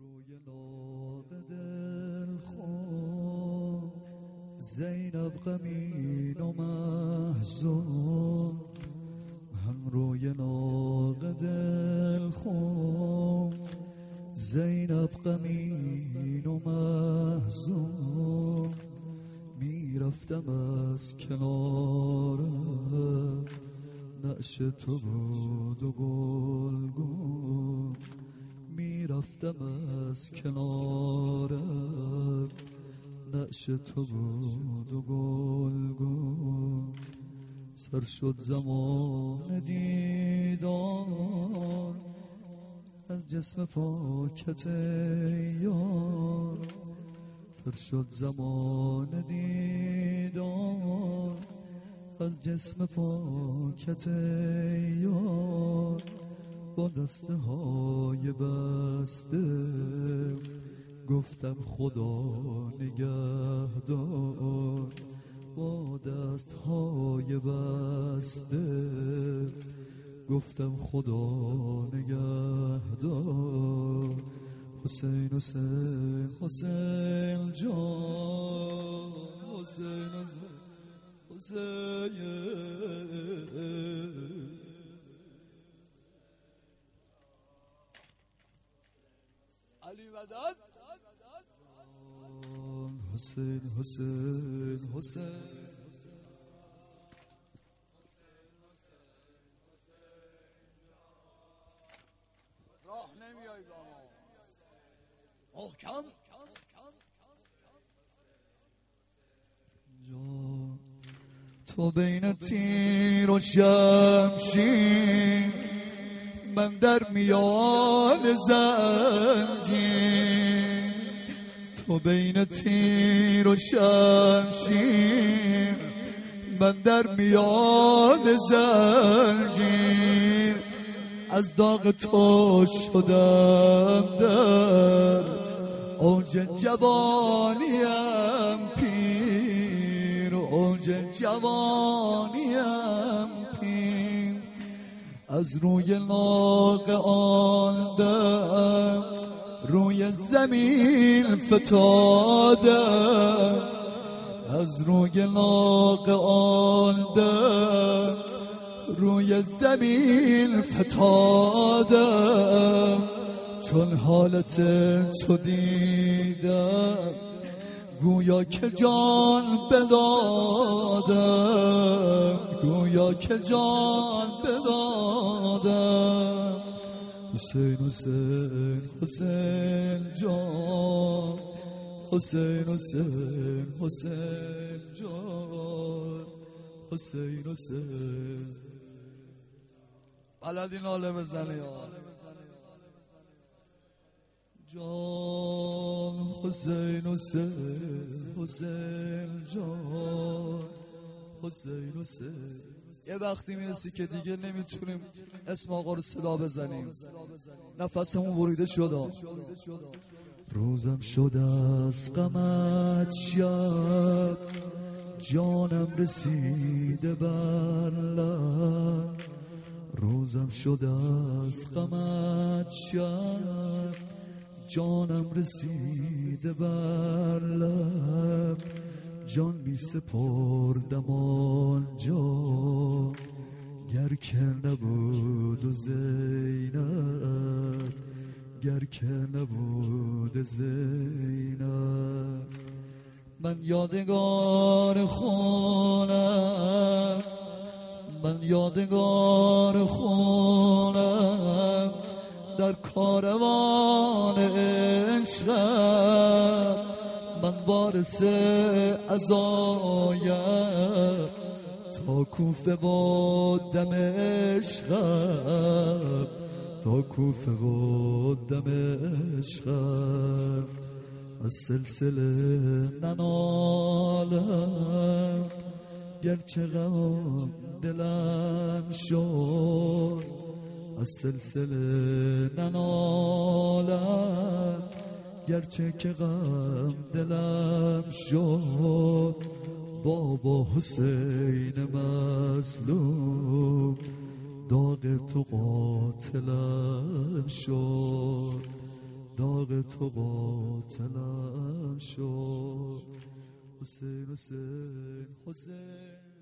روی لاغ دل خون زینب غمین و محزون، هم روی لاغ دل خون زینب غمین و محزون. میرفتم از کنارم نعش تو بود و گلگون، میرفتم از کنارم نعش تو بود و گلگون. سر شد زمان دیدار از جسم پاکت یار، سر شد زمان دیدار از جسم پاکت یار. با دسته های بسته گفتم خدا نگهدار، با دست های بسته گفتم خدا نگهدار. حسین حسین حسین جان، حسین حسین علی مدد، حسین حسین حسین راه نمیای با ما محکم جان. تو بین تیر و شمشیر، من در میان زنجیر. تو بین تیر و شمشیر، من در میان زنجیر. از داغ تو شدم در اوج جوانیم پیر، اوج جوانیم پیر. از روی لاغ آن دم روی زمین فتادم، از روی لاغ آن دم روی زمین فتادم. چون حالت تو دیدم گویا که جان بدادم، گویا که جان بدادم. حسین حسین حسین جان، حسین حسین حسین جان، حسین حسین. بلدی ناله بزنی جان، حسین حسین حسین جان، حسین حسین. یه وقتی میرسی که دیگه نمیتونیم اسم آقا رو صدا بزنیم، نفسمون بریده شد. روزم شد از غمت شب، جانم رسیده بر لب. روزم شد از غمت شب، جانم رسیده بر لب. جان می سپردم آنجا گر که نبود زینب، گر که نبود زینب. من یادگار خونم، من یادگار خونم در کاروان عشقم. من وارث عزایم تا کوفه و دمشقم، تا کوفه و دمشقم. از سلسله ننالم گرچه غم دلم شد، از سلسله ننالم گرچه که غم دلم شد. بابا حسین مظلوم داغ تو قاتلم شد، داغ تو قاتلم شد. حسین حسین حسین